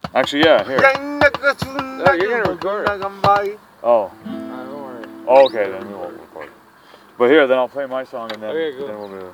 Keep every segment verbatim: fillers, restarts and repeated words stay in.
Actually, yeah, here. No, you're gonna record. Oh. Alright, don't worry. Oh, okay, then we won't record. But here, then I'll play my song and then, Okay, cool. then we'll move.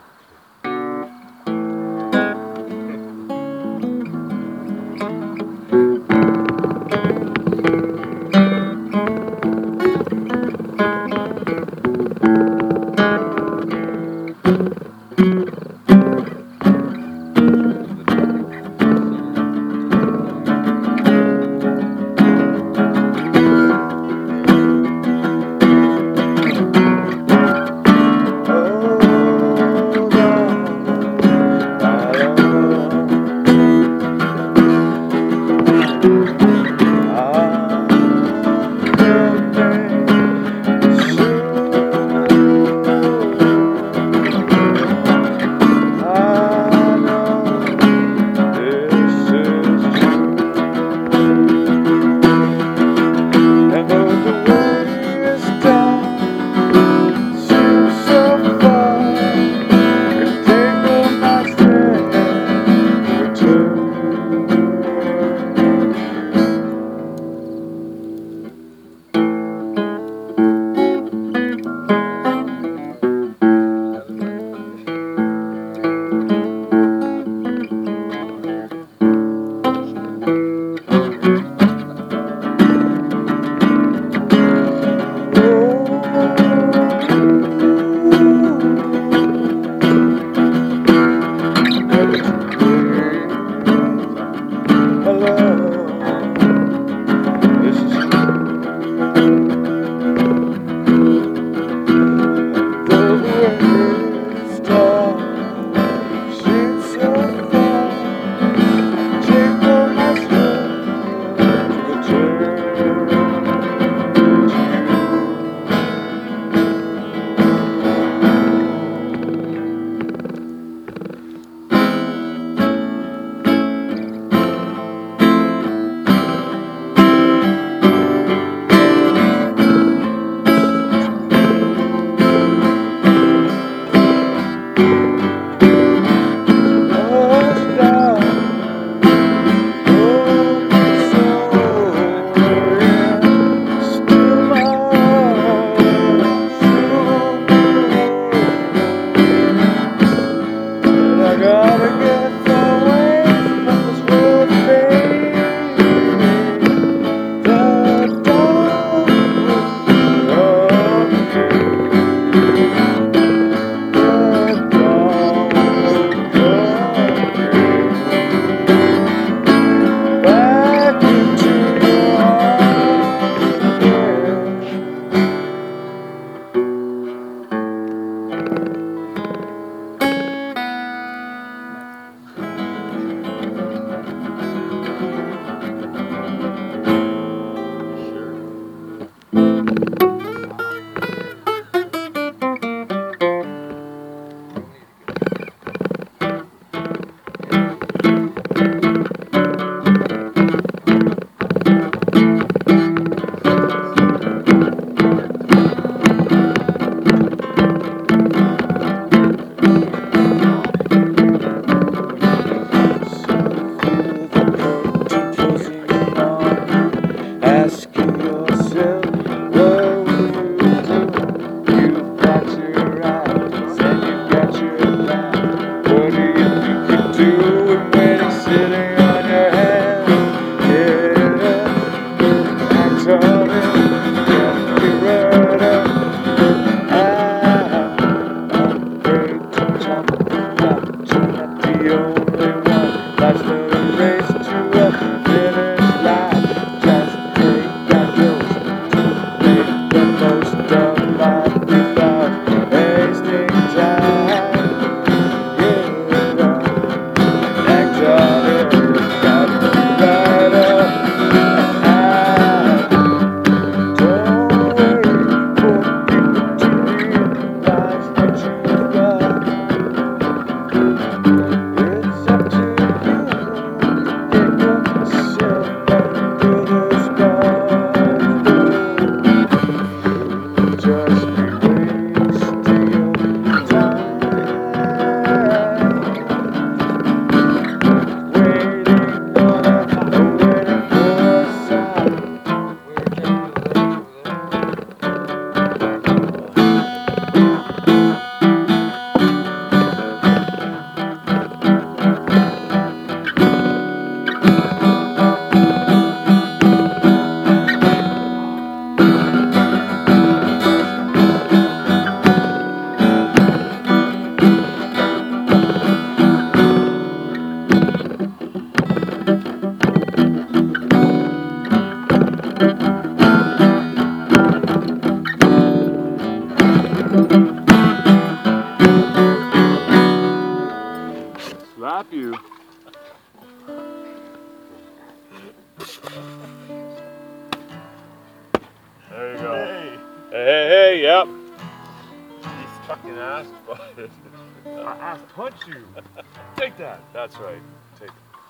There you go. Hey. Hey, hey, hey, yep. He's fucking ass. I ass punch you. Take that. That's right. Take.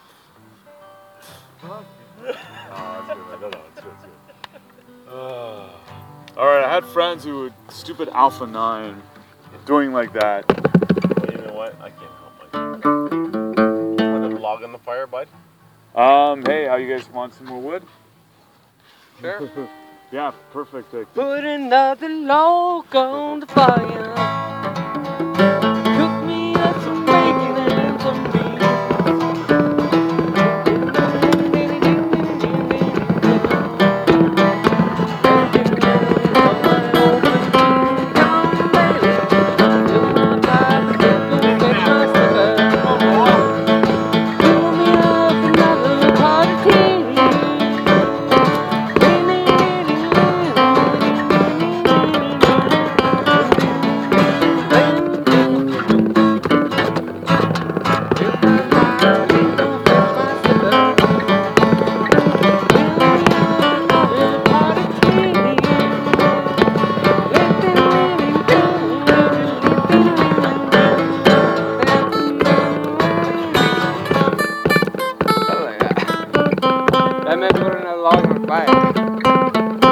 Oh, that's good, man. No, no, it's good, it's good. Uh, all right, I had friends who were stupid Alpha nine doing like that. Well, you know what? I can't help myself. Want to log on the fire, bud? Um, hey, how you guys want some more wood? Sure. Yeah, perfect. Uh, Put another log on the fire. Cook me up some bacon and some that meant putting another log on the fire.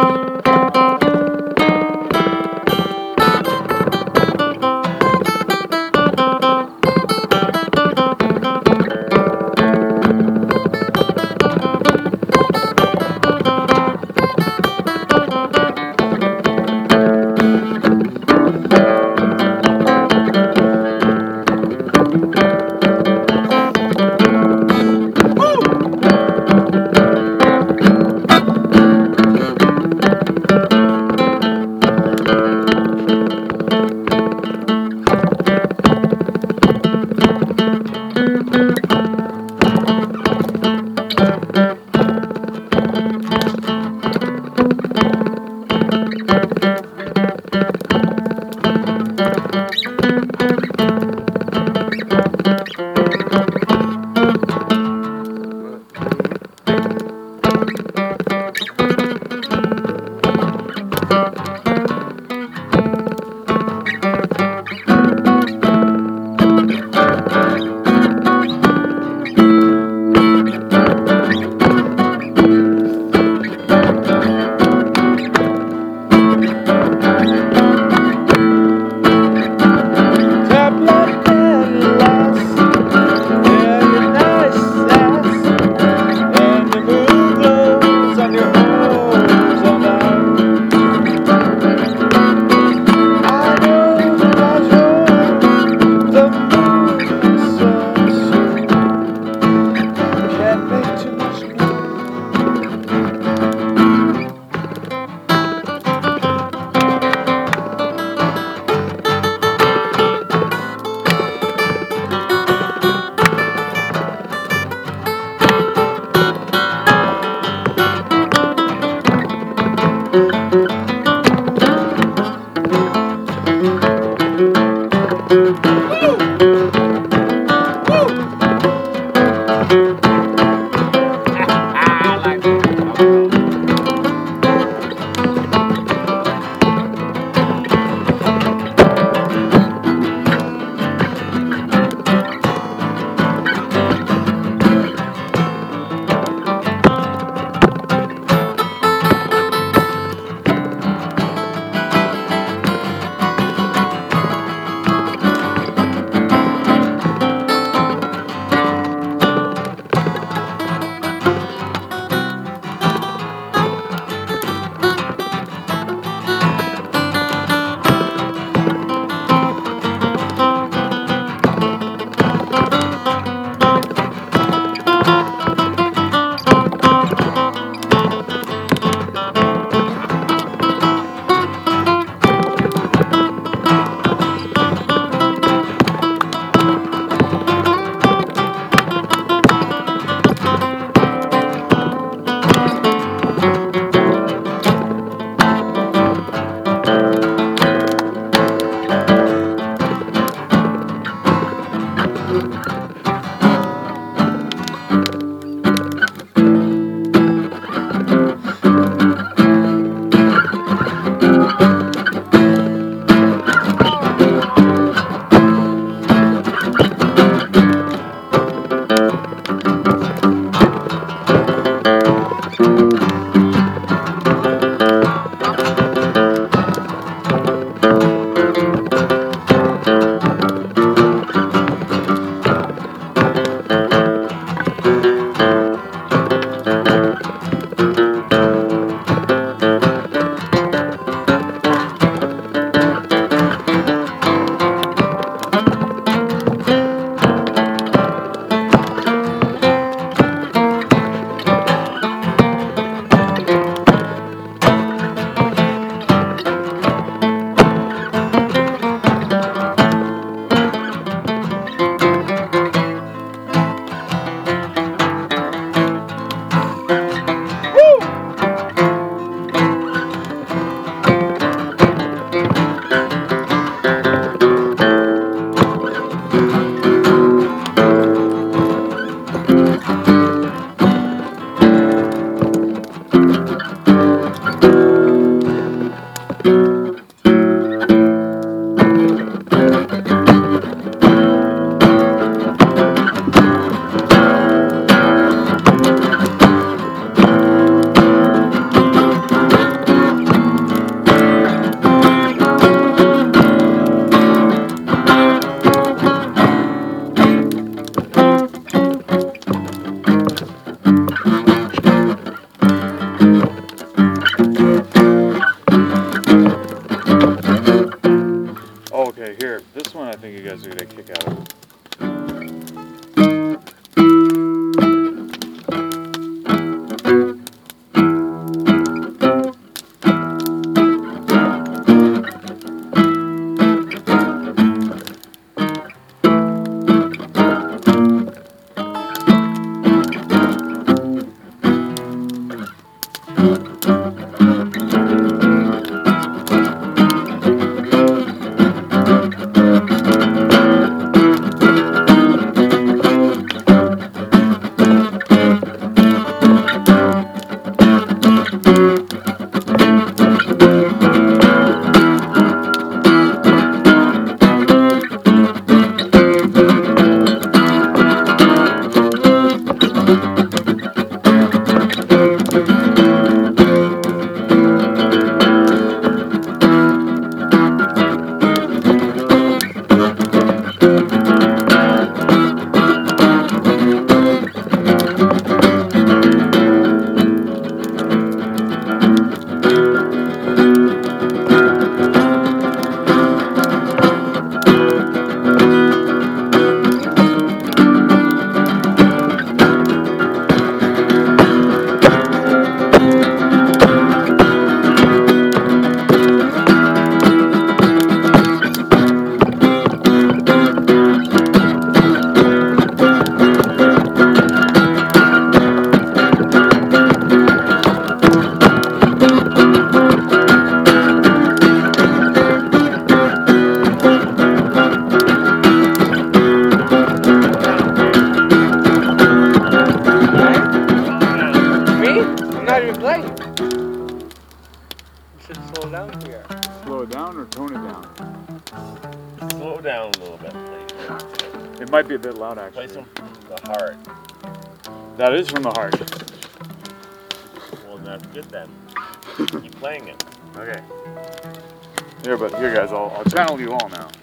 how do you play? You should slow down here. Slow it down or tone it down? Slow down a little bit, please. It might be a bit loud Play actually. some from the heart. That is from the heart. Well, that's good then. Keep playing it. Okay. Here, but here, guys, I'll, I'll channel you all now.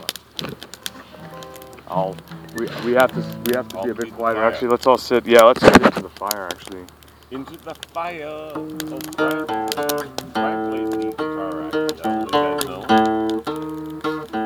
I'll. We, we have to we have to I'll be a be bit the quieter. fire. Actually, let's all sit. Yeah, let's sit into the fire. Actually. Into the fire. Oh, Brian, Brian plays the guitar, actually. I don't know if you guys know.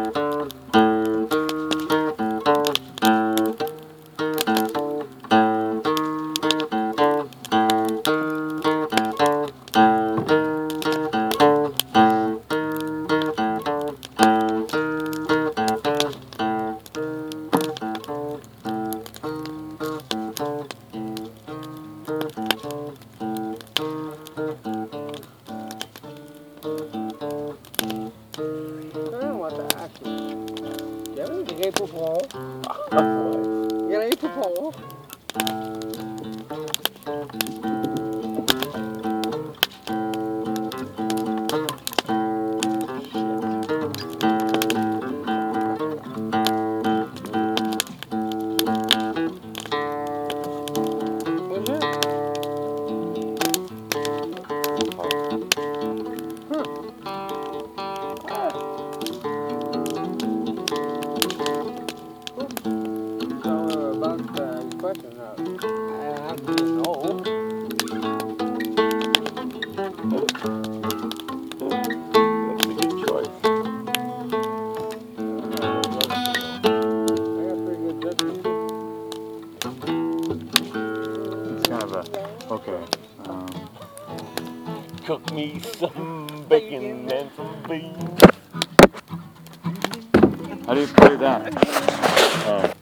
Ah, what the heck? Ja, men det kan I på på. Ja, I på på. What's that? So about the question, uh, I have to know. That's a good choice. I got pretty good judgment. It's kind of a okay. Um, Cook me some bacon and some beans. how do you put it down? Um,